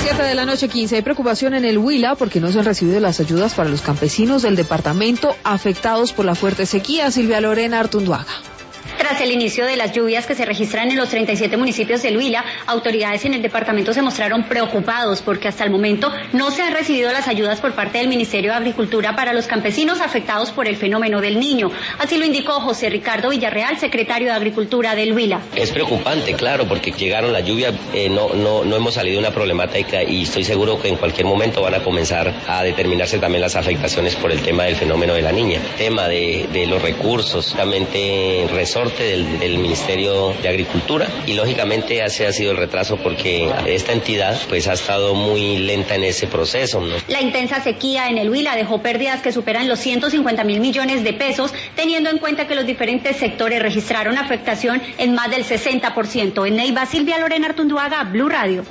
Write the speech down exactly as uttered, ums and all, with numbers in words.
siete de la noche, quince. Hay preocupación en el Huila porque no se han recibido las ayudas para los campesinos del departamento afectados por la fuerte sequía. Silvia Lorena Artunduaga. Tras el inicio de las lluvias que se registran en los treinta y siete municipios del Huila, autoridades en el departamento se mostraron preocupados porque hasta el momento no se han recibido las ayudas por parte del Ministerio de Agricultura para los campesinos afectados por el fenómeno del Niño. Así lo indicó José Ricardo Villarreal, secretario de Agricultura del Huila. Es preocupante, claro, porque llegaron las lluvias, eh, no, no, no hemos salido de una problemática y estoy seguro que en cualquier momento van a comenzar a determinarse también las afectaciones por el tema del fenómeno de la niña. Tema de, de los recursos, realmente resorte Del, del Ministerio de Agricultura y lógicamente ese ha sido el retraso porque esta entidad pues ha estado muy lenta en ese proceso, ¿no? La intensa sequía en el Huila dejó pérdidas que superan los ciento cincuenta mil millones de pesos, teniendo en cuenta que los diferentes sectores registraron afectación en más del sesenta por ciento. En Neiva, Silvia Lorena Artunduaga, Blue Radio.